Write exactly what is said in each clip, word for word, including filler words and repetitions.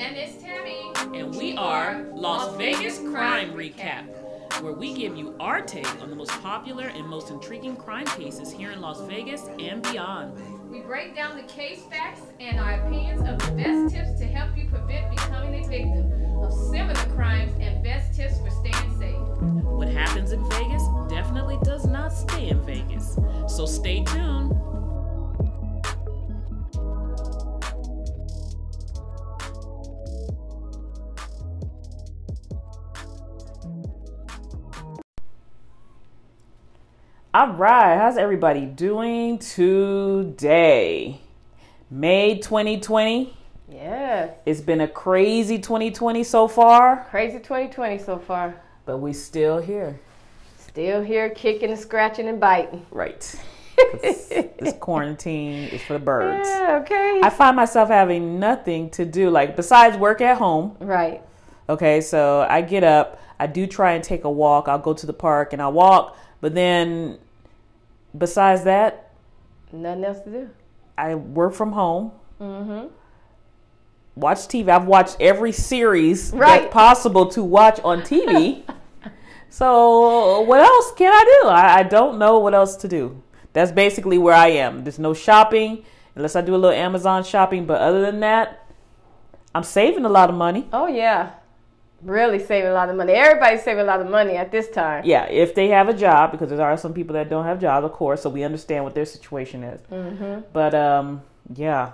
And it's Tammy. And we are Las Vegas Crime Recap, where we give you our take on the most popular and most intriguing crime cases here in Las Vegas and beyond. We break down the case facts and our opinions of the best tips to help you prevent becoming a victim of similar crimes and best tips for staying safe. What happens in Vegas definitely does not stay in Vegas, so stay tuned. All right, how's everybody doing today? May twenty twenty. Yes. It's been a crazy twenty twenty so far. Crazy twenty twenty so far. But we still here. Still here kicking and scratching and biting. Right. This quarantine is for the birds. Yeah, okay. I find myself having nothing to do, like besides work at home. Right. Okay, so I get up, I do try and take a walk. I'll go to the park and I'll walk. But then besides that, nothing else to do. I work from home. Mm-hmm. Watch T V. I've watched every series right. that's possible to watch on T V. So what else can I do? I, I don't know what else to do. That's basically where I am. There's no shopping unless I do a little Amazon shopping. But other than that, I'm saving a lot of money. Oh, yeah. Really saving a lot of money. Everybody's saving a lot of money at this time. Yeah, if they have a job, because there are some people that don't have jobs, of course, so we understand what their situation is. Mm-hmm. But, um, yeah,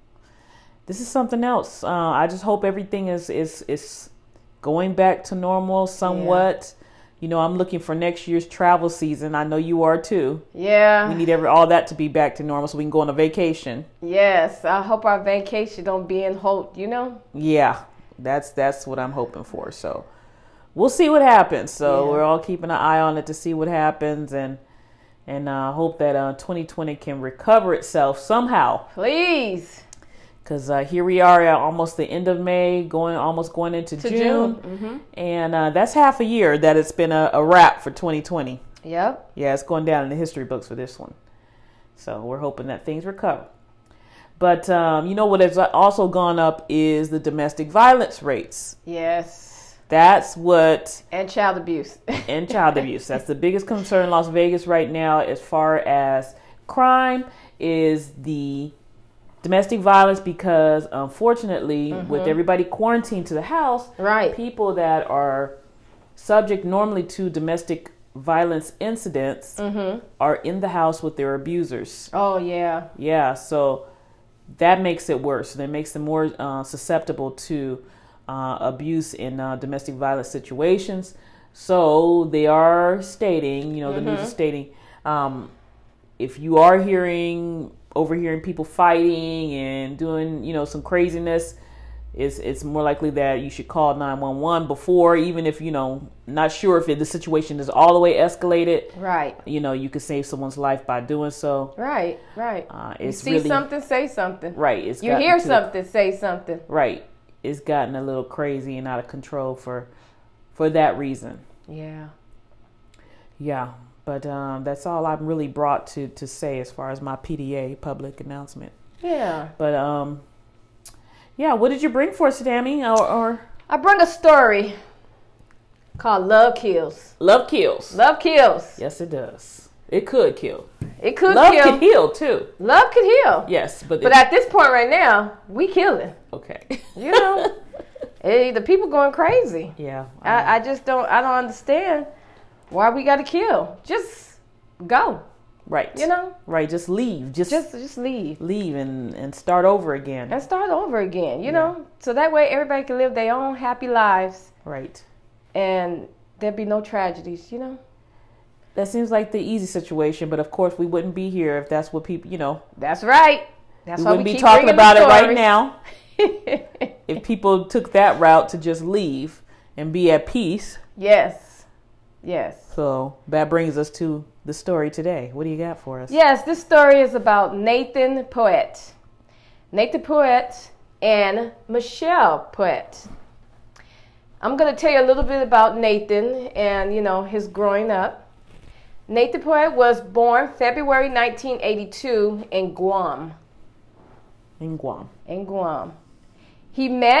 this is something else. Uh, I just hope everything is, is, is going back to normal somewhat. Yeah. You know, I'm looking for next year's travel season. I know you are too. Yeah. We need every all that to be back to normal so we can go on a vacation. Yes, I hope our vacation don't be in Holt, you know? Yeah. That's that's what I'm hoping for. So we'll see what happens. So yeah. We're all keeping an eye on it to see what happens, and and uh, hope that uh, twenty twenty can recover itself somehow. Please, because uh, here we are at almost the end of May, going almost going into to June, June. Mm-hmm. And uh, that's half a year that it's been a, a wrap for twenty twenty. Yep. Yeah, it's going down in the history books for this one. So we're hoping that things recover. But, um, you know, what has also gone up is the domestic violence rates. Yes. That's what... And child abuse. And child abuse. That's the biggest concern in Las Vegas right now as far as crime is the domestic violence, because, unfortunately, mm-hmm. with everybody quarantined to the house, right. people that are subject normally to domestic violence incidents mm-hmm. are in the house with their abusers. Oh, yeah. Yeah, so... that makes it worse. That makes them more uh, susceptible to uh, abuse in uh, domestic violence situations. So they are stating, you know, the mm-hmm. news is stating, um, if you are hearing, overhearing people fighting and doing, you know, some craziness, it's it's more likely that you should call nine one one before, even if, you know, not sure if it, the situation is all the way escalated. Right. You know, you could save someone's life by doing so. Right, right. Uh, it's you see really, something, say something. Right. It's you hear to, something, say something. Right. It's gotten a little crazy and out of control for for that reason. Yeah. Yeah. But um, that's all I'm really brought to, to say as far as my P D A, public announcement. Yeah. But, um, yeah, what did you bring for us, Tammy? Or, or I brought a story called Love Kills. Love Kills. Love kills. Yes, it does. It could kill. It could Love kill. Love could heal, too. Love could heal. Yes. But, but it, at this point right now, we killing. Okay. You know, hey, the people going crazy. Yeah. I, I just don't, I don't understand why we got to kill. Just go. Right. You know? Right. Just leave. Just just, just leave. Leave and, and start over again. And start over again, you yeah. know? So that way everybody can live their own happy lives. Right. And there'd be no tragedies, you know? That seems like the easy situation, but of course we wouldn't be here if that's what people, you know. That's right. That's we why wouldn't we be keep talking about it right stories. now. If people took that route to just leave and be at peace. Yes. Yes. So that brings us to the story today. What do you got for us? Yes, this story is about Nathan Poet. Nathan Poet and Michelle Poet. I'm going to tell you a little bit about Nathan and, you know, his growing up. Nathan Poet was born February nineteen eighty-two in Guam. In Guam. In Guam. He met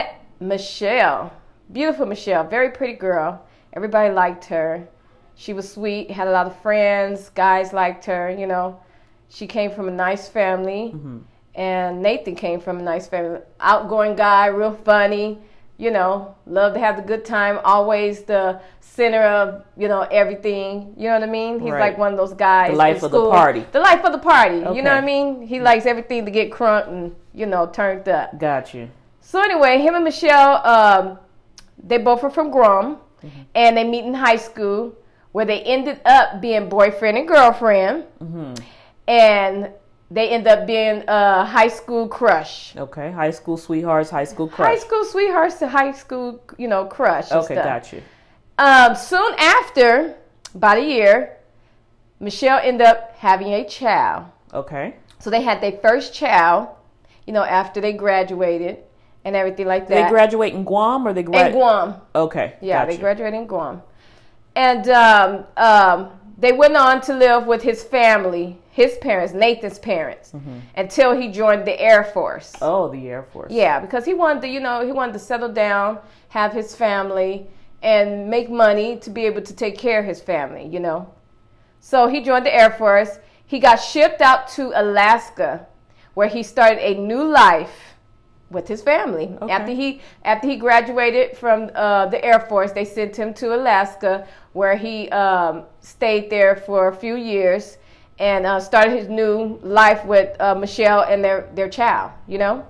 Michelle, beautiful Michelle, very pretty girl. Everybody liked her. She was sweet, had a lot of friends. Guys liked her, you know. She came from a nice family. Mm-hmm. And Nathan came from a nice family. Outgoing guy, real funny, you know, loved to have the good time. Always the center of, you know, everything. You know what I mean? He's right. like one of those guys. The life of the party. The life of the party. Okay. You know what I mean? He likes everything to get crunk and, you know, turned up. Got you. So anyway, him and Michelle, um, they both are from Grom. Mm-hmm. And they meet in high school where they ended up being boyfriend and girlfriend. Mm-hmm. And they end up being a high school crush. Okay, high school sweethearts, high school crush. High school sweethearts to high school, you know, crush. Okay, stuff. got you. Um, soon after, about a year, Michelle ended up having a child. Okay. So they had their first child, you know, after they graduated and everything like that. Did they graduate in Guam or they graduate? In Guam. Okay. Yeah, gotcha. they graduated in Guam. And um, um, they went on to live with his family, his parents, Nathan's parents, mm-hmm. until he joined the Air Force. Oh, the Air Force. Yeah, because he wanted to, you know, he wanted to settle down, have his family, and make money to be able to take care of his family, you know. So he joined the Air Force. He got shipped out to Alaska, where he started a new life with his family. Okay. After he after he graduated from uh, the Air Force, they sent him to Alaska, where he um, stayed there for a few years and uh, started his new life with uh, Michelle and their, their child, you know.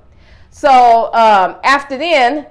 So um, after then,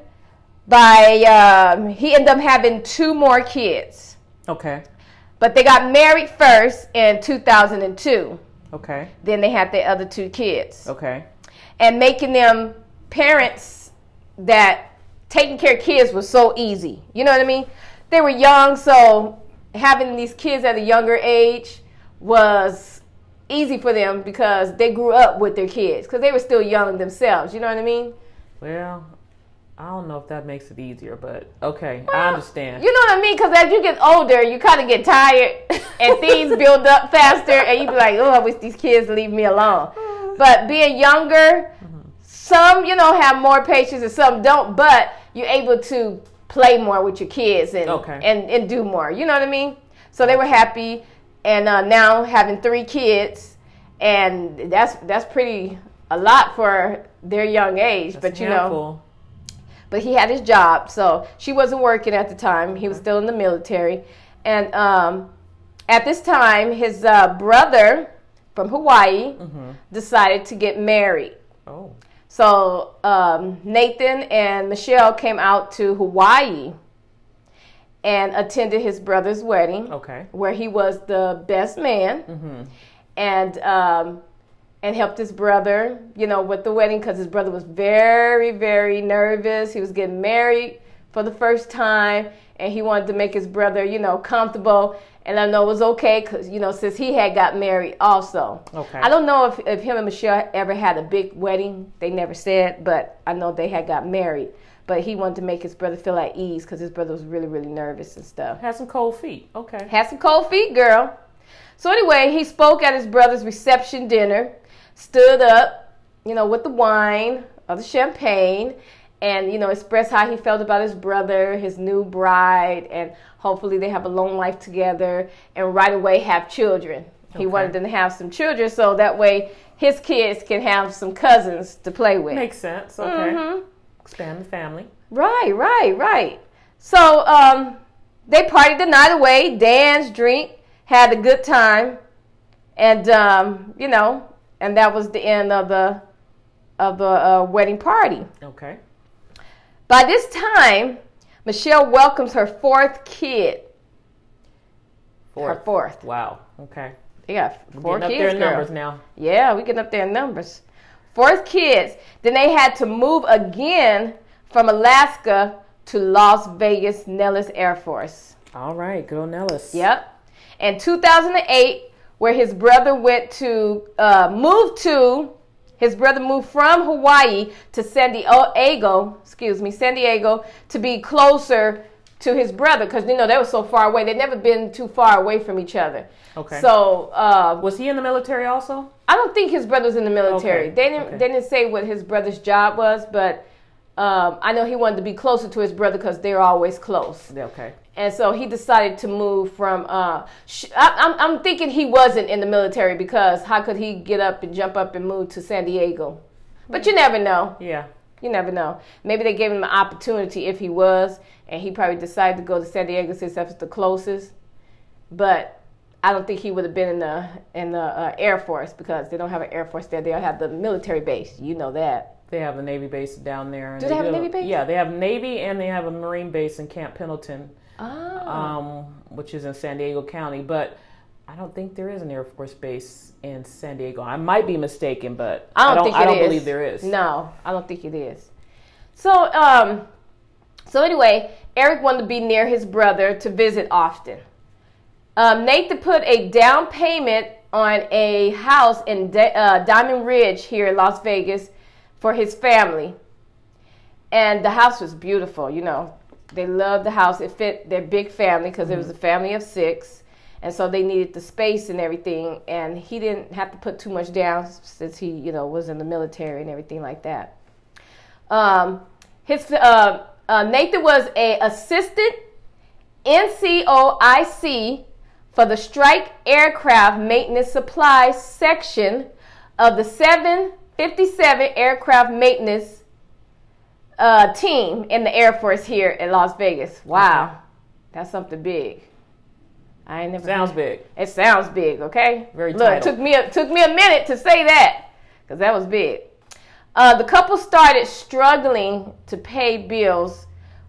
by um, he ended up having two more kids. Okay. But they got married first in two thousand two. Okay. Then they had their other two kids. Okay. And making them parents that taking care of kids was so easy. You know what I mean? They were young, so having these kids at a younger age was easy for them because they grew up with their kids because they were still young themselves. You know what I mean? Well, I don't know if that makes it easier, but okay, well, I understand. You know what I mean? Because as you get older, you kind of get tired and things build up faster and you be like, oh, I wish these kids leave me alone. But being younger, mm-hmm. some, you know, have more patience and some don't, but you're able to play more with your kids and, okay. and, and do more. You know what I mean? So they were happy. And uh, now having three kids, and that's that's pretty a lot for their young age. That's but you handful. know, but he had his job, so she wasn't working at the time. He was still in the military, and um, at this time, his uh, brother from Hawaii mm-hmm. decided to get married. Oh, so um, Nathan and Michelle came out to Hawaii and attended his brother's wedding, okay. where he was the best man, mm-hmm. and um, and helped his brother, you know, with the wedding because his brother was very, very nervous. He was getting married for the first time, and he wanted to make his brother, you know, comfortable and let him know it was okay because, you know, since he had got married also. Okay. I don't know if, if him and Michelle ever had a big wedding. They never said, but I know they had got married. But he wanted to make his brother feel at ease because his brother was really, really nervous and stuff. Had some cold feet. Okay. Had some cold feet, girl. So anyway, he spoke at his brother's reception dinner, stood up, you know, with the wine or the champagne, and, you know, expressed how he felt about his brother, his new bride, and hopefully they have a long life together and right away have children. Okay. He wanted them to have some children so that way his kids can have some cousins to play with. Makes sense. Okay. Mm-hmm. Expand the family. Right, right, right. So um, they partied the night away, danced, drink, had a good time, and um, you know, and that was the end of the of the uh, wedding party. Okay. By this time, Michelle welcomes her fourth kid. Fourth. Her fourth. Wow. Okay. They got four kids. Getting up kids, there in girl. numbers now. Yeah, we getting up there in numbers. Fourth kids. Then they had to move again from Alaska to Las Vegas Nellis Air Force. All right, good old Nellis. Yep. In two thousand eight, where his brother went to uh, move to, his brother moved from Hawaii to San Diego, excuse me, San Diego, to be closer to his brother because, you know, they were so far away. They'd never been too far away from each other. Okay. So uh, was he in the military also? I don't think his brother was in the military. Okay. They didn't. Okay. They didn't say what his brother's job was, but um, I know he wanted to be closer to his brother because they're always close. Okay. And so he decided to move from, uh, sh- I, I'm, I'm thinking he wasn't in the military because how could he get up and jump up and move to San Diego? But you never know. Yeah. You never know. Maybe they gave him an opportunity if he was, and he probably decided to go to San Diego since that's the closest. But I don't think he would have been in the in the uh, Air Force because they don't have an Air Force there. They have the military base. You know that. They have a Navy base down there. And Do they, they have do, a Navy base? Yeah, they have Navy and they have a Marine base in Camp Pendleton, Oh. um, which is in San Diego County. But I don't think there is an Air Force base in San Diego. I might be mistaken, but I don't, I don't, think I it don't is. believe there is. No, I don't think it is. So, um, so anyway, Eric wanted to be near his brother to visit often. Um, Nathan put a down payment on a house in Di- uh, Diamond Ridge here in Las Vegas for his family. And the house was beautiful, you know. They loved the house. It fit their big family because mm-hmm. it was a family of six. And so they needed the space and everything. And he didn't have to put too much down since he, you know, was in the military and everything like that. Um, his uh, uh, Nathan was a assistant N C O I C for the Strike Aircraft Maintenance Supply section of the seven fifty-seven Aircraft Maintenance uh, team in the Air Force here in Las Vegas. Wow, okay. That's something big. I ain't never sounds heard. big. It sounds big, okay? Very Look, it took me a, took me a minute to say that because that was big. Uh, the couple started struggling to pay bills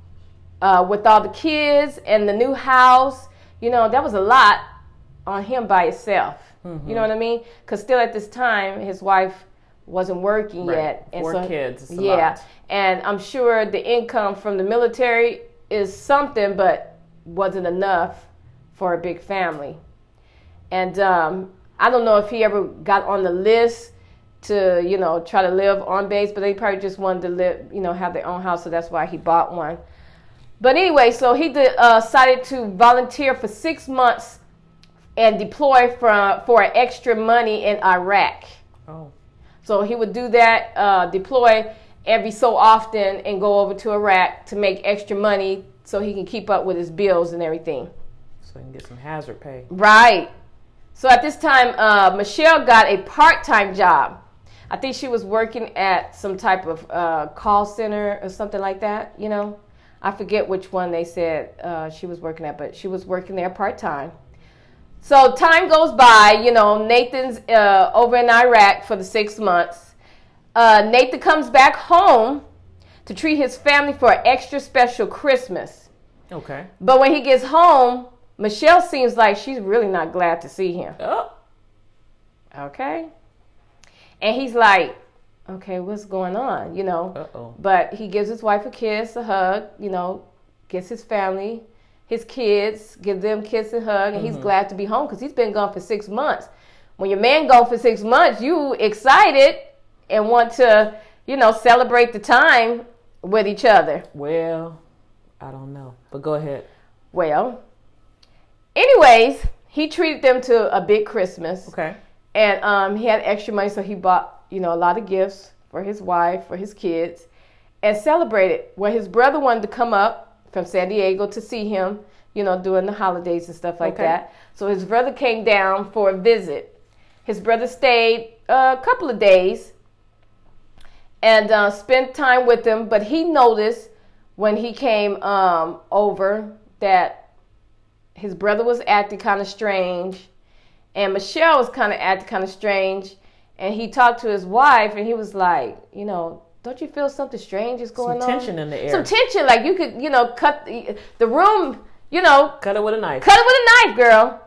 uh, with all the kids and the new house. You know, that was a lot on him by himself. Mm-hmm. You know what I mean? Because still at this time, his wife wasn't working right. yet. And Four so, kids. It's a yeah. lot. And I'm sure the income from the military is something, but wasn't enough for a big family. And um, I don't know if he ever got on the list to, you know, try to live on base, but they probably just wanted to live, you know, have their own house, so that's why he bought one. But anyway, so he did, uh, decided to volunteer for six months and deploy for, for extra money in Iraq. Oh. So he would do that, uh, deploy every so often and go over to Iraq to make extra money so he can keep up with his bills and everything. So he can get some hazard pay. Right. So at this time, uh, Michelle got a part-time job. I think she was working at some type of uh, call center or something like that, you know. I forget which one they said uh, she was working at, but she was working there part-time. So time goes by, you know, Nathan's uh, over in Iraq for the six months. Uh, Nathan comes back home to treat his family for an extra special Christmas. Okay. But when he gets home, Michelle seems like she's really not glad to see him. Oh. Okay. And he's like, okay, what's going on, you know? Uh-oh. But he gives his wife a kiss, a hug, you know, gets his family, his kids, give them a kiss and hug, and mm-hmm. he's glad to be home because he's been gone for six months. When your man gone for six months, you excited and want to, you know, celebrate the time with each other. Well, I don't know, but go ahead. Well, anyways, he treated them to a big Christmas. Okay. And um, he had extra money, so he bought, you know, a lot of gifts for his wife, for his kids, and celebrated. Well, his brother wanted to come up from San Diego to see him, you know, during the holidays and stuff like okay. that. So his brother came down for a visit. His brother stayed a couple of days and uh, spent time with him, but he noticed when he came um, over that his brother was acting kind of strange. And Michelle was kind of acting kind of strange. And he talked to his wife, and he was like, you know, don't you feel something strange is going on? Some tension in the air. Some tension, like you could, you know, cut the, the room, you know. Cut it with a knife. Cut it with a knife, girl.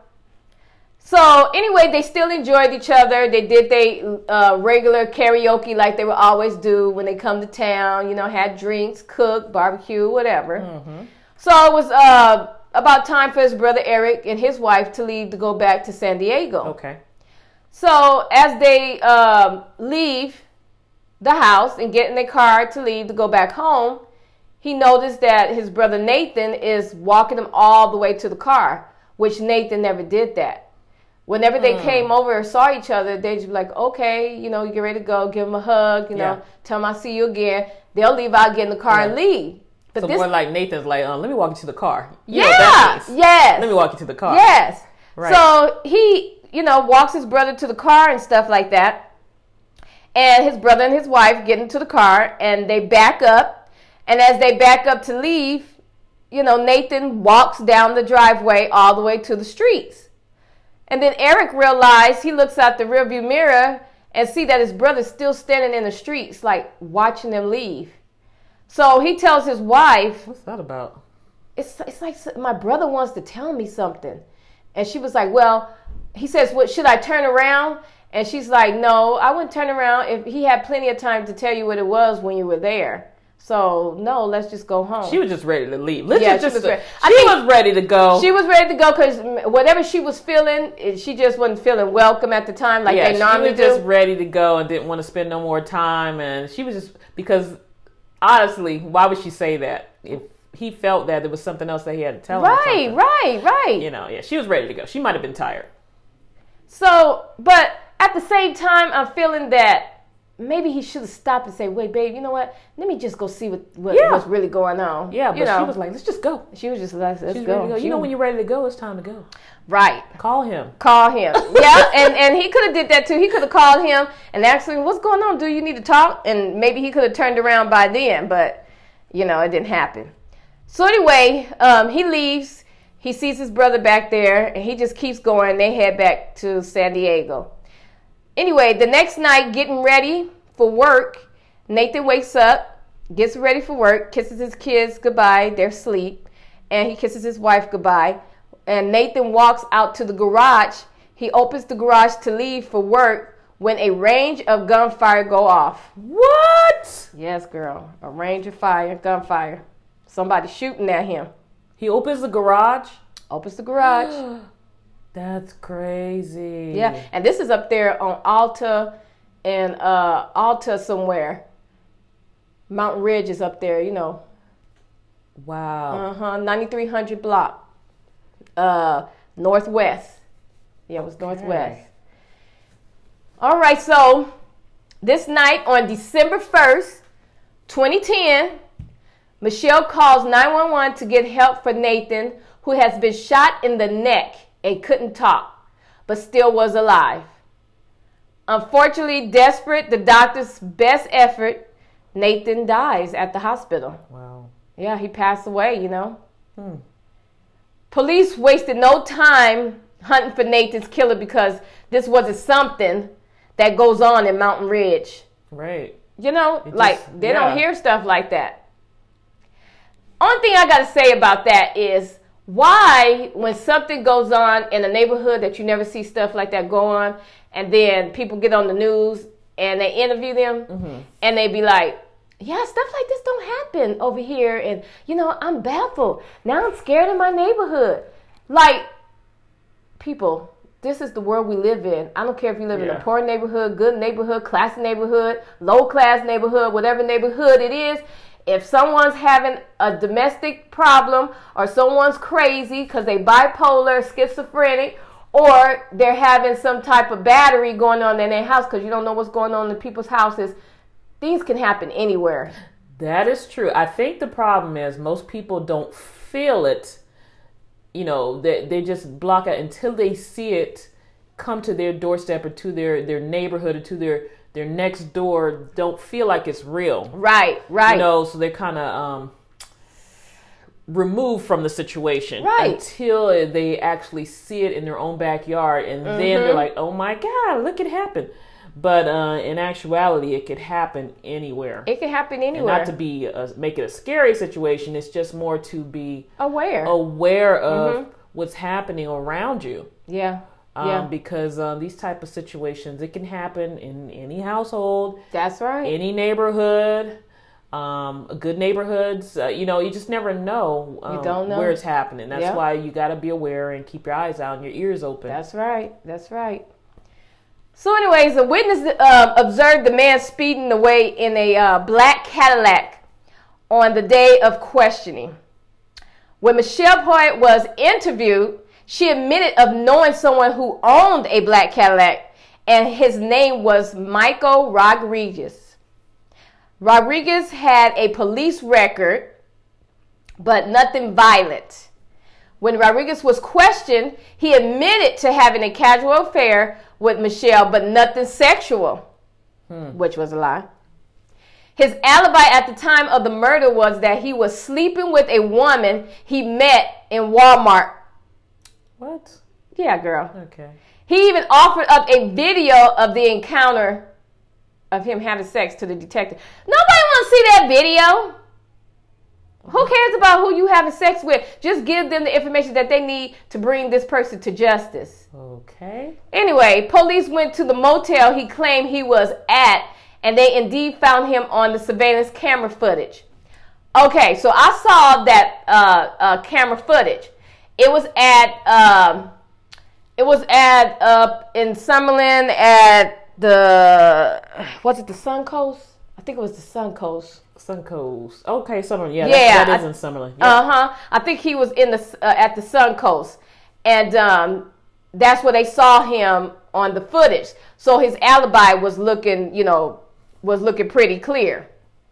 So anyway, they still enjoyed each other. They did their uh, regular karaoke like they would always do when they come to town, you know, had drinks, cooked, barbecue, whatever. Mm-hmm. So it was... Uh, about time for his brother Eric and his wife to leave to go back to San Diego. Okay. So as they um, leave the house and get in their car to leave to go back home, he noticed that his brother Nathan is walking him all the way to the car, which Nathan never did that. Whenever they Mm. came over or saw each other, they'd just be like, okay, you know, you get ready to go, give them a hug, you know, Yeah. tell them I'll see you again. They'll leave out, get in the car Yeah. and leave. But So this, more like Nathan's like, uh, let me walk you to the car. You yeah, know what that means. yes. Let me walk you to the car. Yes. Right. So he, you know, walks his brother to the car and stuff like that. And his brother and his wife get into the car and they back up. And as they back up to leave, you know, Nathan walks down the driveway all the way to the streets. And then Eric realized, he looks out the rearview mirror and see that his brother's still standing in the streets, like watching them leave. So he tells his wife, What's that about? it's it's like my brother wants to tell me something. And she was like, well, he says, what, should I turn around? And she's like, no, I wouldn't turn around if he had plenty of time to tell you what it was when you were there. So, no, let's just go home. She was just ready to leave. Let's Yeah, just, she was just ready. she I think was ready to go. She was ready to go because whatever she was feeling, it- she just wasn't feeling welcome at the time like yeah, they normally she was just do. ready to go and didn't want to spend no more time. And she was just, because honestly, why would she say that? If he felt that there was something else that he had to tell him. or Right, something. right, right. You know, yeah, she was ready to go. She might have been tired. So, but at the same time, I'm feeling that maybe he should have stopped and say, wait, babe, you know what? Let me just go see what, what Yeah. what's really going on. Yeah, but you know? she was like, let's just go. She was just like, let's She's go. ready to go. She You know, was- when you're ready to go, it's time to go. Right. Call him. Call him. Yeah, and, and he could have did that too. He could have called him and asked him, what's going on? Do you need to talk? And maybe he could have turned around by then, but, you know, it didn't happen. So anyway, um, he leaves. He sees his brother back there, and he just keeps going. They head back to San Diego. Anyway, the next night, getting ready for work, Nathan wakes up, gets ready for work, kisses his kids goodbye. They're asleep. And he kisses his wife goodbye. And Nathan walks out to the garage. He opens the garage to leave for work when a range of gunfire go off. What? Yes, girl. A range of fire, gunfire. Somebody shooting at him. He opens the garage. Opens the garage. That's crazy. Yeah, and this is up there on Alta and uh, Alta somewhere. Mountain Ridge is up there, you know. Wow. Uh huh. ninety-three hundred block. Uh, northwest. Yeah, it was northwest. All right, so this night on December first, twenty ten, Michelle calls nine one one to get help for Nathan, who has been shot in the neck and couldn't talk, but still was alive. Unfortunately, desperate the doctor's best effort, Nathan dies at the hospital. Wow. Yeah, he passed away, you know. Hmm. Police wasted no time hunting for Nathan's killer because this wasn't something that goes on in Mountain Ridge. Right. You know, It like just- they yeah. don't hear stuff like that. Only thing I got to say about that is why, when something goes on in a neighborhood that you never see stuff like that go on, and then people get on the news and they interview them, Mm-hmm. and they be like, yeah, stuff like this don't happen over here. And, you know, I'm baffled. Now I'm scared in my neighborhood. Like, people, this is the world we live in. I don't care if you live in Yeah. a poor neighborhood, good neighborhood, classy neighborhood, low class neighborhood, whatever neighborhood it is. If someone's having a domestic problem or someone's crazy because they bipolar, schizophrenic, or they're having some type of battery going on in their house because you don't know what's going on in people's houses, things can happen anywhere. That is true. I think the problem is most people don't feel it. You know, they they just block it until they see it come to their doorstep or to their, their neighborhood or to their, their next door. Don't feel like it's real. Right, right. You know, so they're kind of um, removed from the situation Right. until they actually see it in their own backyard, and then they're like, "Oh my God, look, it happened." But uh, in actuality, it could happen anywhere. It can happen And anywhere. not to be a, make it a scary situation. It's just more to be Aware. aware of Mhm. what's happening around you. Yeah. Um, Yeah. Because um, these type of situations, it can happen in any household, That's right. any neighborhood, um, good neighborhoods. Uh, you know, you just never know, um, You don't know. where it's happening. That's Yeah. why you got to be aware and keep your eyes out and your ears open. That's right. That's right. So, anyways, a witness uh, observed the man speeding away in a uh, black Cadillac on the day of questioning. When Michelle Poit was interviewed, She admitted of knowing someone who owned a black Cadillac, and his name was Michael Rodriguez. Rodriguez had a police record, but nothing violent. When Rodriguez was questioned, he admitted to having a casual affair with Michelle, but nothing sexual, hmm. which was a lie. His alibi at the time of the murder was that he was sleeping with a woman he met in Walmart. What? Yeah, girl. Okay. He even offered up a video of the encounter of him having sex to the detective. Nobody wants to see that video. Who cares about who you having sex with? Just give them the information that they need to bring this person to justice. Okay. Anyway, police went to the motel he claimed he was at, and they indeed found him on the surveillance camera footage. Okay, so I saw that uh, uh, camera footage. It was at um, it was at uh, in Summerlin at the was it the Suncoast? I think it was the Suncoast. Suncoast. Okay, Summerlin. Yeah, yeah, that, that is in Summerlin. Yep. Uh huh. I think he was in the uh, at the Suncoast, and um, that's where they saw him on the footage. So his alibi was looking, you know, was looking pretty clear.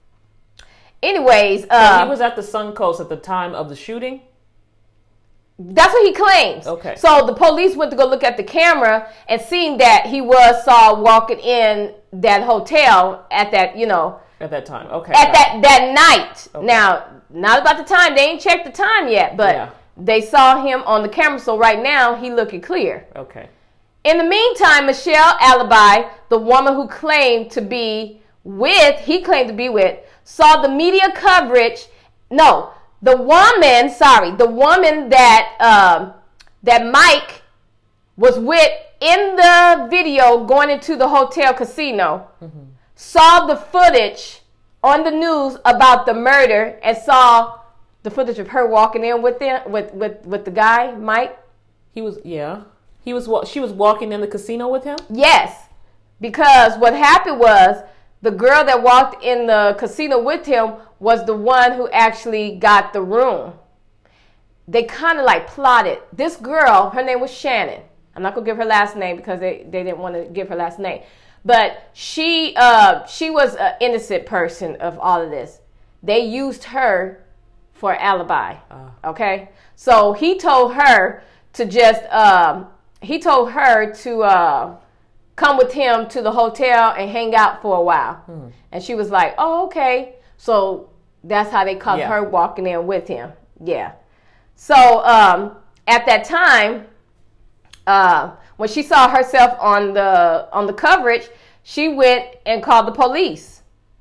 Anyways, uh, so he was at the Suncoast at the time of the shooting. That's what he claims. Okay. So the police went to go look at the camera and seen that he was saw walking in that hotel at that, you know. At that time. Okay. At that, that night. Okay. Now, not about the time. They ain't checked the time yet, but yeah. they saw him on the camera. So right now, he looking clear. Okay. In the meantime, Michelle Alibi, the woman who claimed to be with, he claimed to be with, saw the media coverage. No. The woman, sorry, the woman that um, that Mike was with in the video going into the hotel casino, mm-hmm. saw the footage on the news about the murder and saw the footage of her walking in with them, with, with, with the guy, Mike. He was, yeah. He was. She was walking in the casino with him? Yes, because what happened was the girl that walked in the casino with him was the one who actually got the room. They kind of like plotted. This girl, her name was Shannon. I'm not going to give her last name because they, they didn't want to give her last name. But she uh, she was an innocent person of all of this. They used her for alibi. Uh. Okay? So he told her to just, um, he told her to uh, come with him to the hotel and hang out for a while. Hmm. And she was like, oh, okay. So that's how they caught yeah. her walking in with him. Yeah. So um, at that time, uh, when she saw herself on the on the coverage, she went and called the police.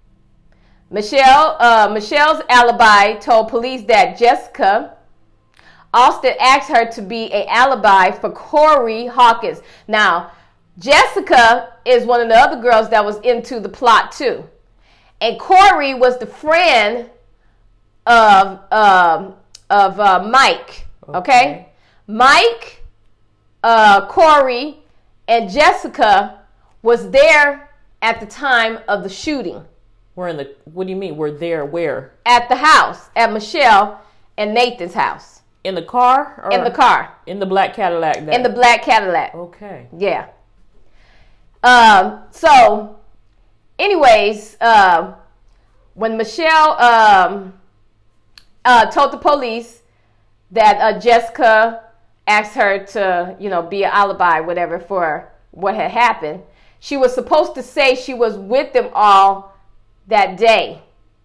Michelle uh, Michelle's alibi told police that Jessica Austin asked her to be an alibi for Corey Hawkins. Now, Jessica is one of the other girls that was into the plot too. And Corey was the friend of um, of uh, Mike. Okay, okay? Mike, uh, Corey, and Jessica was there at the time of the shooting. We're in the. What do you mean? We're there where? At the house, at Michelle and Nathan's house. In the car? Or in the car. In the black Cadillac. That... In the black Cadillac. Okay. Yeah. Um. So, anyways, uh, when Michelle um, uh, told the police that uh, Jessica asked her to, you know, be an alibi, whatever, for what had happened, she was supposed to say she was with them all that day.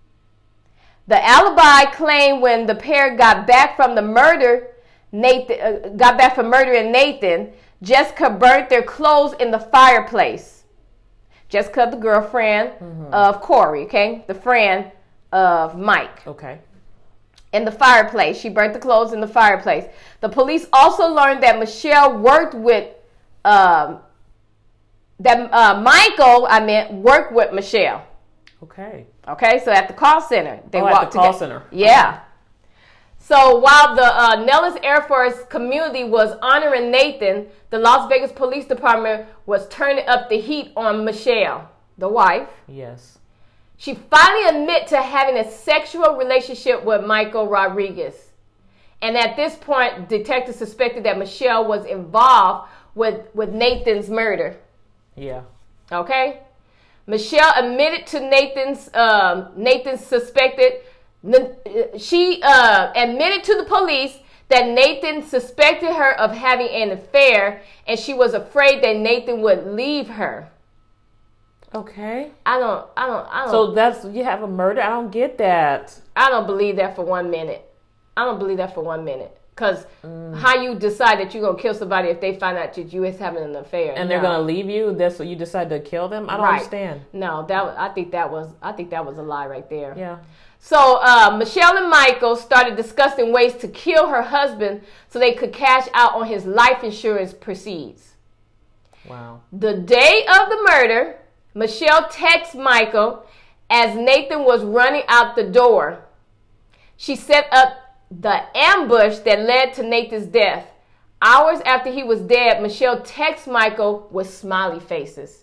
The alibi claimed when the pair got back from the murder, Nathan uh, got back from murdering Nathan, Jessica burnt their clothes in the fireplace. Jessica, the girlfriend mm-hmm. of Corey, okay? The friend of Mike. Okay. In the fireplace. She burnt the clothes in the fireplace. The police also learned that Michelle worked with, um, that uh, Michael, I meant, worked with Michelle. Okay. Okay, so at the call center. They oh, walked at the call together. center. Yeah. Okay. So while the uh, Nellis Air Force community was honoring Nathan, the Las Vegas Police Department was turning up the heat on Michelle, the wife. Yes. She finally admitted to having a sexual relationship with Michael Rodriguez. And at this point, detectives suspected that Michelle was involved with, with Nathan's murder. Yeah. Okay? Michelle admitted to Nathan's, um, Nathan's suspected, she uh, admitted to the police that Nathan suspected her of having an affair, and she was afraid that Nathan would leave her. Okay. I don't, I don't, I don't. So that's, you have a murder? I don't get that. I don't believe that for one minute. I don't believe that for one minute. Because mm. how you decide that you're going to kill somebody if they find out that you is having an affair? And no. they're going to leave you? That's what you decide to kill them? I don't right. understand. No, that I think that was I think that was a lie right there. Yeah. So uh, Michelle and Michael started discussing ways to kill her husband so they could cash out on his life insurance proceeds. Wow. The day of the murder, Michelle texts Michael as Nathan was running out the door. She set up the ambush that led to Nathan's death. Hours after he was dead, Michelle texts Michael with smiley faces.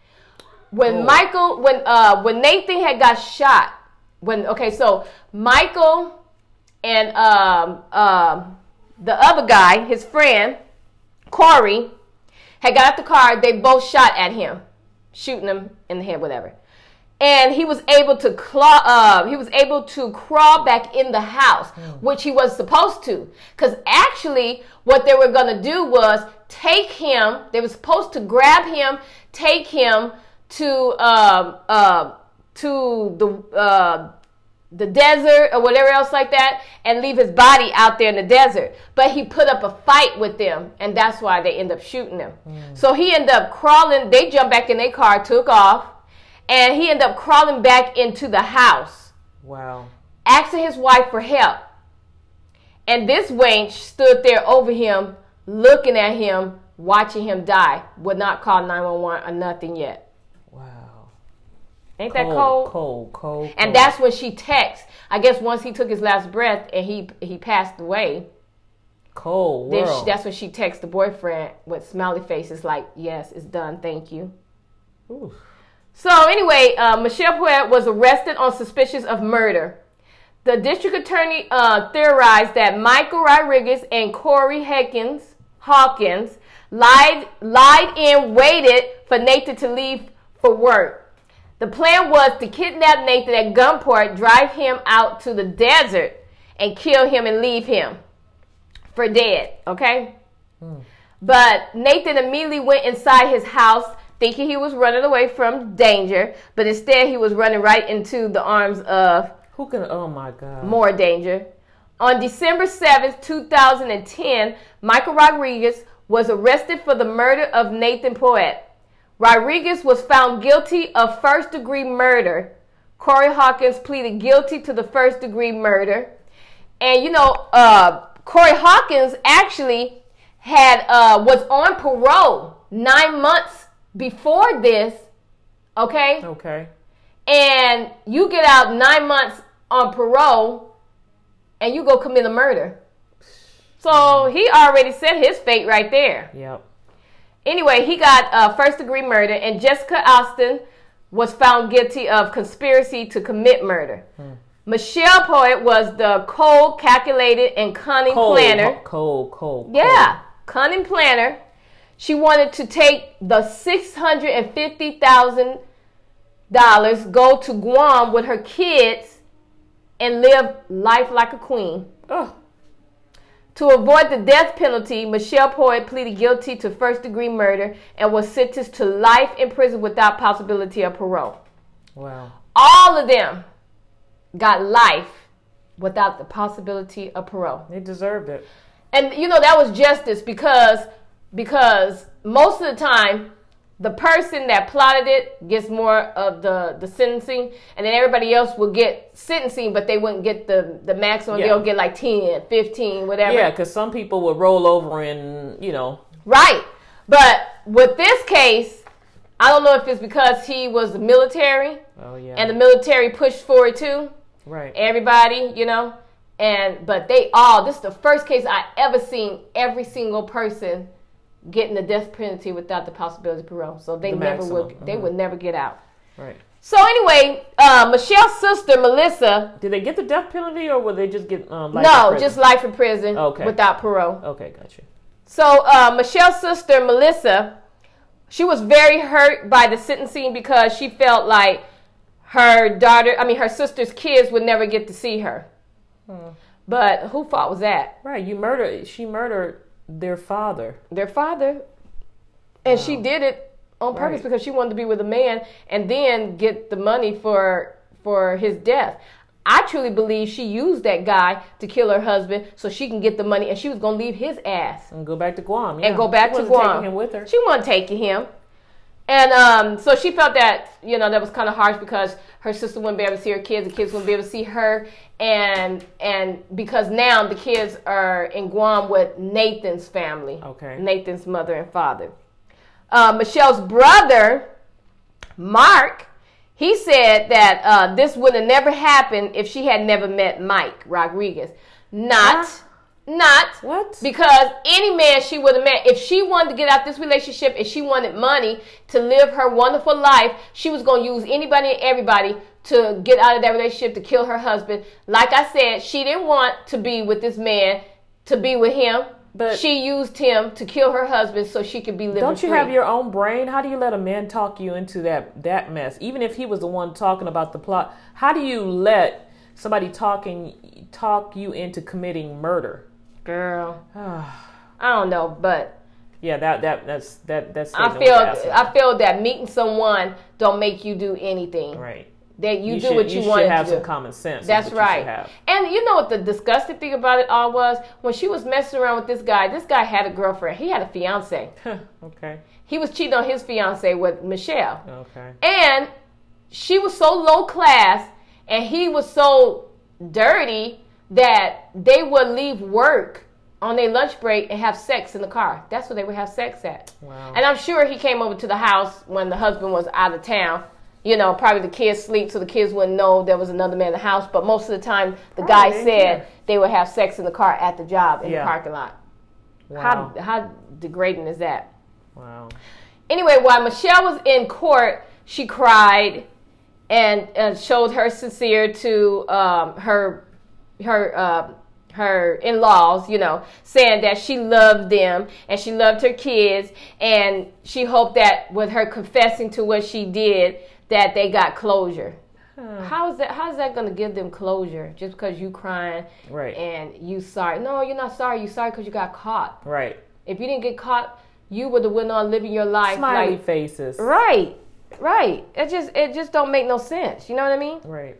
When oh. Michael, when uh, when Nathan had got shot, when okay, so Michael and um, um, the other guy, his friend Corey, had got out the car. They both shot at him, shooting him in the head, whatever. And he was able to claw. Uh, he was able to crawl back in the house, mm. which he was supposed to. Because actually, what they were gonna do was take him. They were supposed to grab him, take him to um, uh, to the uh, the desert or whatever else like that, and leave his body out there in the desert. But he put up a fight with them, and that's why they end up shooting him. Mm. So he ended up crawling. They jumped back in their car, took off. And he ended up crawling back into the house. Wow. Asking his wife for help. And this wench stood there over him, looking at him, watching him die. Would not call nine one one or nothing yet. Wow. Ain't cold, that cold? Cold, cold, cold. And that's when she texts. I guess once he took his last breath and he he passed away. Cold then world. She, that's when she texts the boyfriend with smiley faces like, yes, it's done, thank you. Ooh. So anyway, uh, Michelle Poet was arrested on suspicions of murder. The district attorney uh, theorized that Michael Rodriguez and Corey Hawkins, Hawkins lied, lied and waited for Nathan to leave for work. The plan was to kidnap Nathan at gunpoint, drive him out to the desert, and kill him and leave him for dead, okay? Hmm. But Nathan immediately went inside his house thinking he was running away from danger, but instead he was running right into the arms of who can? Oh my God! More danger. On December seventh, two thousand ten, Michael Rodriguez was arrested for the murder of Nathan Poet. Rodriguez was found guilty of first-degree murder. Corey Hawkins pleaded guilty to the first-degree murder, and you know, uh, Corey Hawkins actually had uh, was on parole nine months. Before this, okay? Okay. And you get out nine months on parole and you go commit a murder. So he already set his fate right there. Yep. Anyway, he got uh, first degree murder, and Jessica Austin was found guilty of conspiracy to commit murder. Hmm. Michelle Poet was the cold, calculated, and cunning cold, planner. Cold, cold, cold. Yeah, cunning planner. She wanted to take the six hundred fifty thousand dollars, go to Guam with her kids, and live life like a queen. Ugh. To avoid the death penalty, Michelle Poet pleaded guilty to first-degree murder and was sentenced to life in prison without possibility of parole. Wow. All of them got life without the possibility of parole. They deserved it. And, you know, that was justice because... Because most of the time, the person that plotted it gets more of the, the sentencing, and then everybody else will get sentencing, but they wouldn't get the, the maximum. Yeah. They'll get like ten, fifteen, whatever. Yeah, because some people would roll over and, you know. Right. But with this case, I don't know if it's because he was the military. Oh, yeah. And the military pushed for it too. Right. Everybody, you know. And but they all, this is the first case I ever seen every single person getting the death penalty without the possibility of parole. So they the never maximum. would. They mm-hmm. would never get out. Right. So anyway, uh, Michelle's sister, Melissa. Did they get the death penalty or will they just get um, life No, in prison? just life in prison Okay. without parole. Okay, gotcha. So uh, Michelle's sister, Melissa, she was very hurt by the sentencing because she felt like her daughter, I mean her sister's kids would never get to see her. Hmm. But whose fault was that? Right, you murdered, she murdered their father. Their father. And Wow. she did it on purpose Right. because she wanted to be with a man and then get the money for for his death. I truly believe she used that guy to kill her husband so she can get the money, and she was going to leave his ass. And go back to Guam. Yeah. And go back she to wasn't Guam. taking him with her. She wasn't taking him. And um, so she felt that, you know, that was kind of harsh because her sister wouldn't be able to see her kids, the kids wouldn't be able to see her, and and because now the kids are in Guam with Nathan's family, Okay. Nathan's mother and father. Uh, Michelle's brother, Mark, he said that uh, this would have never happened if she had never met Mike Rodriguez. Not, Huh? not What? because any man she would have met, if she wanted to get out this relationship, if she wanted money to live her wonderful life, she was going to use anybody and everybody to get out of that relationship, to kill her husband. Like I said, she didn't want to be with this man, to be with him. But she used him to kill her husband so she could be living don't you free. have your own brain? How do you let a man talk you into that that mess? Even if he was the one talking about the plot, how do you let somebody talking talk you into committing murder? Girl, I don't know, but yeah, that that that's that that's. I feel I feel that meeting someone don't make you do anything. Right. That you, You do should, what you, you want should to have do. some common sense. is That's what you right. should have. And you know what the disgusting thing about it all was? When she was messing around with this guy, this guy had a girlfriend. He had a fiance. Okay. He was cheating on his fiance with Michelle. Okay. And she was so low class and he was so dirty that they would leave work on their lunch break and have sex in the car. That's where they would have sex at. Wow. And I'm sure he came over to the house when the husband was out of town. You know, probably the kids sleep so the kids wouldn't know there was another man in the house. But most of the time, the guy Probably, said yeah. they would have sex in the car at the job in Yeah. the parking lot. Wow. How how degrading is that? Wow. Anyway, while Michelle was in court, she cried and, and showed her sincere to um, her her uh, her in-laws, you know, saying that she loved them and she loved her kids, and she hoped that with her confessing to what she did, that they got closure. Huh. How is that? How is that going to give them closure? Just because you crying Right. and you sorry? No, you're not sorry. You're sorry because you got caught. Right. If you didn't get caught, you would have went on living your life. Smiley like, faces. Right, right. It just it just don't make no sense. You know what I mean? Right.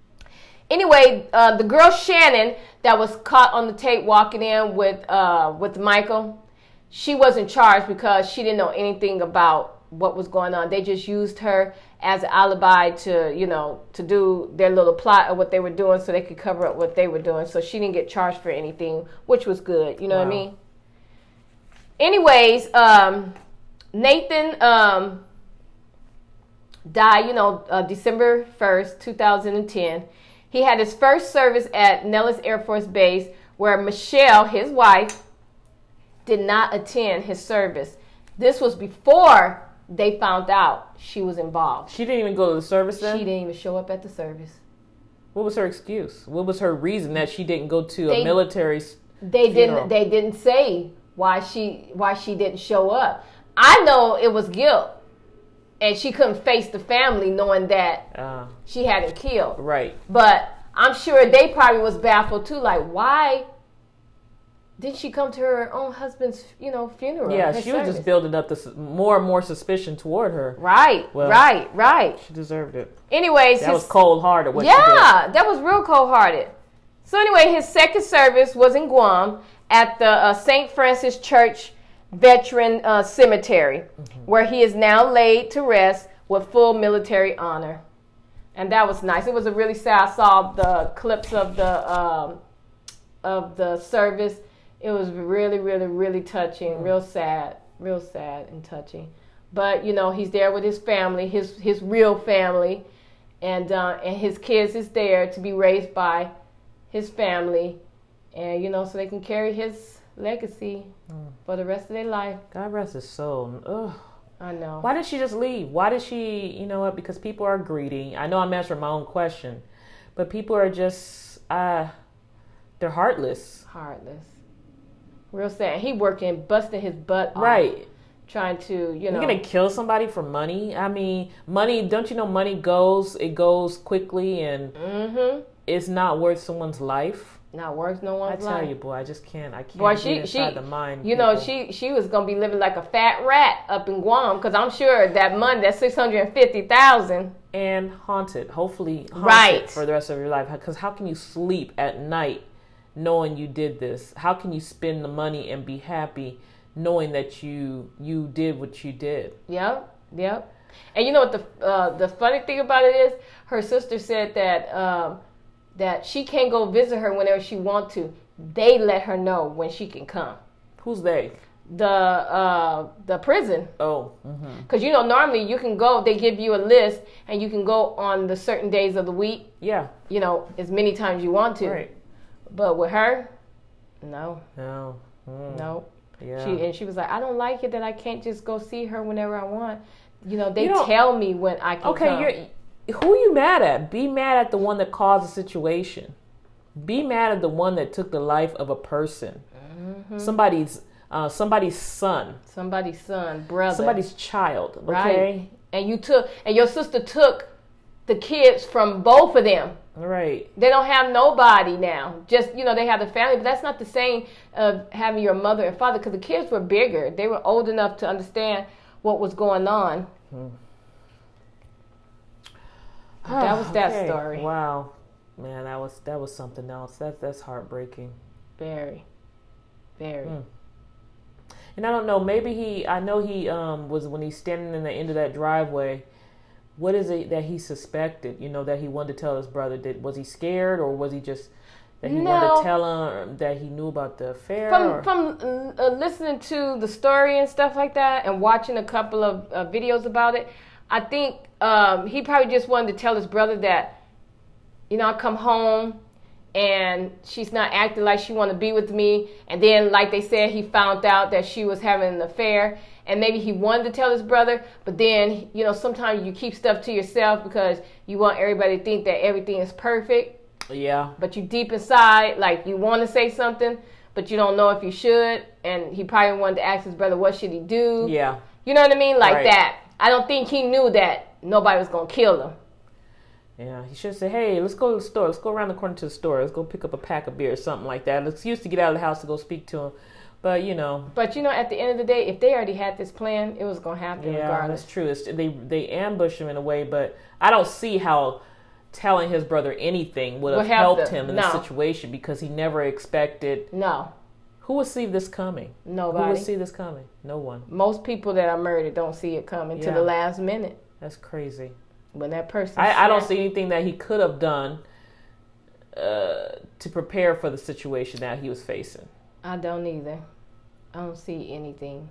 Anyway, uh, the girl Shannon that was caught on the tape walking in with uh, with Michael, she wasn't charged because she didn't know anything about what was going on. They just used her as an alibi to, you know, to do their little plot of what they were doing so they could cover up what they were doing. So she didn't get charged for anything, which was good. You know Wow. what I mean? Anyways, um, Nathan um, died, you know, uh, December first, two thousand ten. He had his first service at Nellis Air Force Base, where Michelle, his wife, did not attend his service. This was before they found out she was involved. She didn't even go to the service then? She didn't even show up at the service. What was her excuse? What was her reason that she didn't go to They- a military s- They funeral? didn't. They didn't say why she why she didn't show up. I know it was guilt, and she couldn't face the family knowing that Uh, she hadn't killed. right. But I'm sure they probably was baffled too. Like, why didn't she come to her own husband's, you know, funeral? Yeah, his she was service? just building up this more and more suspicion toward her. Right, Well, right, right. She deserved it. Anyways, That his- was cold hearted what she did. yeah, that was real cold-hearted. So anyway, his second service was in Guam at the uh, Saint Francis Church Veteran uh, Cemetery, Mm-hmm. where he is now laid to rest with full military honor. And that was nice. It was a really sad. I saw the clips of the um, of the service. It was really, really, really touching. Mm-hmm. Real sad, real sad and touching. But you know, he's there with his family, his his real family, and uh, and his kids is there to be raised by his family, and you know, so they can carry his legacy Mm. for the rest of their life. God rest his soul. Ugh. I know. Why did she just leave? Why did she, you know what? Because people are greedy. I know I'm answering my own question, but people are just, uh, they're heartless. Heartless. Real sad. He working, busting his butt off. Right. Trying to, you know. You're going to kill somebody for money? I mean, money, don't you know money goes, it goes quickly and Mm-hmm. it's not worth someone's life. Not worth no one's I tell life. you, boy, I just can't. I can't Boy, get she, inside she, the mind. you know, people. she she was gonna be living like a fat rat up in Guam, because I'm sure that money, that six hundred and fifty thousand, and haunted, hopefully haunted Right. for the rest of your life. Because how can you sleep at night knowing you did this? How can you spend the money and be happy knowing that you you did what you did? Yep, yep. And you know what the uh, the funny thing about it is, her sister said that um, that she can't go visit her whenever she want to. They let her know when she can come. Who's they? The uh, the prison. Oh, mm-hmm. Because, you know, normally you can go, they give you a list, and you can go on the certain days of the week, Yeah, you know, as many times you want to. right. But with her, no, No, mm. no. Yeah. She And she was like, I don't like it that I can't just go see her whenever I want. You know, they You don't- tell me when I can Okay, come. you're, who are you mad at? Be mad at the one that caused the situation. Be mad at the one that took the life of a person. Mm-hmm. Somebody's uh, somebody's son. Somebody's son, brother. Somebody's child. Okay. Right. And you took, and your sister took the kids from both of them. All right. They don't have nobody now. Just, you know, they have the family, but that's not the same of having your mother and father, because the kids were bigger. They were old enough to understand what was going on. Hmm. That was that Okay. story. Wow, man, that was that was something else. That's that's heartbreaking. Very, very. Hmm. And I don't know. Maybe he. I know he um was when he's standing in the end of that driveway. What is it that he suspected? You know, that he wanted to tell his brother. Did was he scared, or was he just that he wanted No. to tell him that he knew about the affair? From or- from uh, listening to the story and stuff like that, and watching a couple of uh, videos about it, I think um, he probably just wanted to tell his brother that, you know, I come home and she's not acting like she want to be with me, and then, like they said, he found out that she was having an affair, and maybe he wanted to tell his brother, but then, you know, sometimes you keep stuff to yourself because you want everybody to think that everything is perfect. yeah. But you deep inside, like, you want to say something, but you don't know if you should. And he probably wanted to ask his brother, what should he do? Yeah. You know what I mean? Like Right. that. I don't think he knew that nobody was going to kill him. Yeah, he should say, hey, let's go to the store. Let's go around the corner to the store. Let's go pick up a pack of beer or something like that. An excuse to get out of the house to go speak to him. But, you know. But, you know, at the end of the day, if they already had this plan, it was going to happen Yeah, regardless. that's true. It's, they, they ambush him in a way, but I don't see how telling his brother anything would have Would help helped them. him in No. this situation, because he never expected. No, Who would see this coming? Who nobody. would see this coming? No one. Most people that are murdered don't see it coming to Yeah. the last minute That's crazy. when that person. I, I don't snapped. see anything that he could have done uh, to prepare for the situation that he was facing. I don't either. I don't see anything.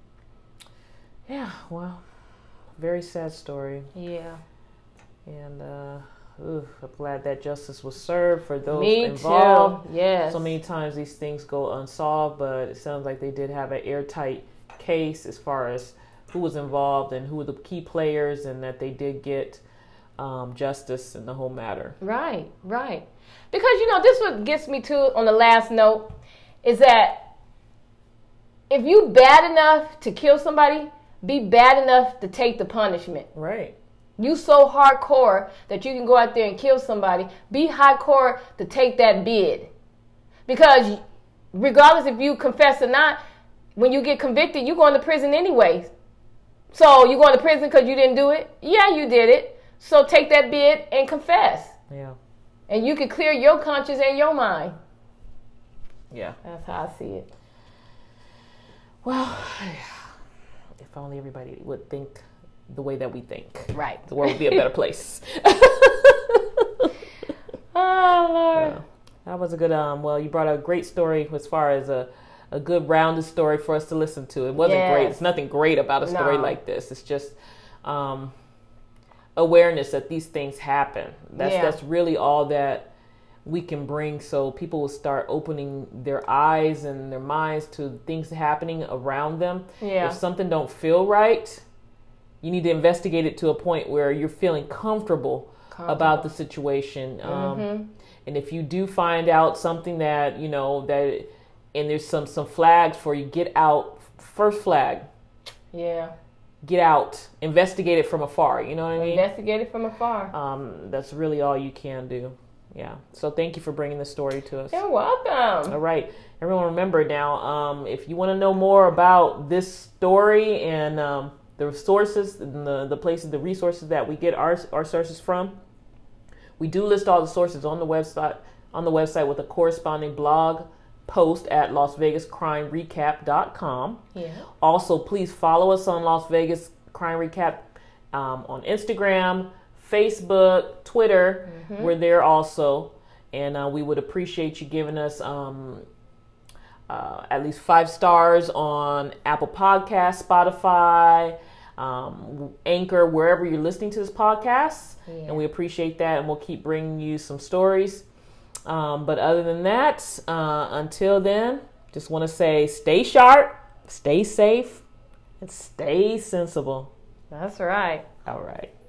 Yeah, well, very sad story. Yeah. And uh, ugh, I'm glad that justice was served for those Me involved. too. Yes. So many times these things go unsolved, but it sounds like they did have an airtight case as far as who was involved and who were the key players, and that they did get um, justice in the whole matter. Right, right. Because, you know, this what gets me to on the last note is that if you bad enough to kill somebody, be bad enough to take the punishment. Right. You so hardcore that you can go out there and kill somebody. Be hardcore to take that bid. Because regardless if you confess or not, when you get convicted, you're going to prison anyways. So you going to prison because you didn't do it? Yeah, you did it. So take that bid and confess. Yeah. And you can clear your conscience and your mind. Yeah. That's how I see it. Well, if only everybody would think the way that we think. Right. The world would be a better place. Oh, Lord. Yeah. That was a good, um, well, you brought a great story as far as a, a good rounded story for us to listen to. It wasn't Yes. great. It's nothing great about a story No. like this. It's just um, awareness that these things happen. That's, Yeah. that's really all that we can bring, so people will start opening their eyes and their minds to things happening around them. Yeah. If something don't feel right, you need to investigate it to a point where you're feeling comfortable, comfortable. about the situation. Um, mm-hmm. And if you do find out something that, you know, that, and there's some, some flags for you, get out. First flag. Yeah. Get out. Investigate it from afar. You know what I mean? Investigate it from afar. Um, that's really all you can do. Yeah. So thank you for bringing this story to us. You're welcome. All right. Everyone remember now, um, if you want to know more about this story and um, the sources and the, the places, the resources that we get our, our sources from, we do list all the sources on the website on the website with a corresponding blog post at las vegas crime recap dot com. Yeah. Also, please follow us on Las Vegas Crime Recap um, on Instagram, Facebook, Twitter. Mm-hmm. We're there also. And uh, we would appreciate you giving us um, uh, at least five stars on Apple Podcasts, Spotify, um, Anchor, wherever you're listening to this podcast. Yeah. And we appreciate that. And we'll keep bringing you some stories. Um, but other than that, uh, until then, just want to say stay sharp, stay safe, and stay sensible. That's right. All right.